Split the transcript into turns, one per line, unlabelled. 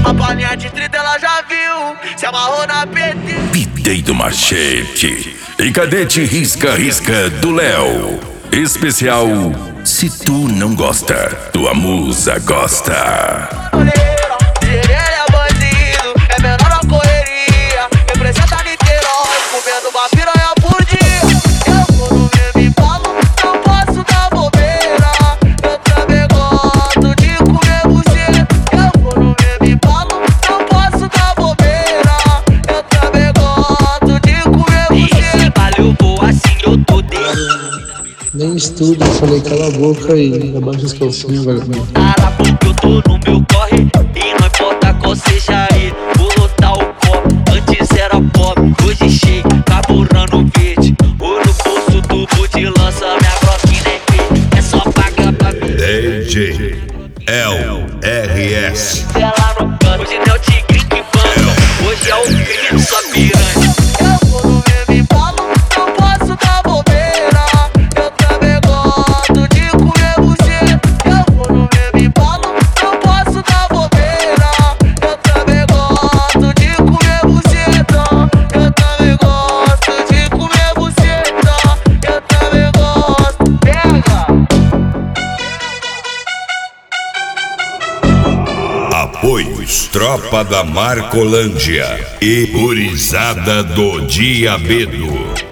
A balinha de 30 ela já viu, se amarrou na PT.
Pitei do Machete e cadete risca do Léo. Especial Se Tu Não Gosta, Tua Musa Gosta.
Ele é bandido, é menor na correria. Representa Niterói, comendo uma piranha por dia. Eu vou no mesmo embalo, não posso dar bobeira. Eu também gosto de comer buceta. Eu vou no mesmo embalo, não posso dar bobeira. Eu também gosto de comer buceta.
Esse baile eu vou assim, eu tô dentro.
Nem estudo, eu falei cala a boca e abaixa as calcinhas, velho.
Para porque eu tô no meu corre. E não importa qual seja ele, vou lotar o copo. Antes era pobre, hoje cheio, carburando verde. Ou no bolso tubo de lança, minha broquina é verde. É só pagar pra mim.
DJ LRS.
Ela no canto, hoje não é o tigre que banca. Hoje é o crime, sua piranha.
Eu vou no mesmo embalo, não posso dar bobeira. Eu também gosto de comer buceta. Eu vou no mesmo embalo, não posso dar bobeira. Eu também gosto de comer buceta. Eu também gosto de comer buceta. Eu também gosto. Pega!
Apoios Tropa da Marcolândia e Gurizada do Diabedo.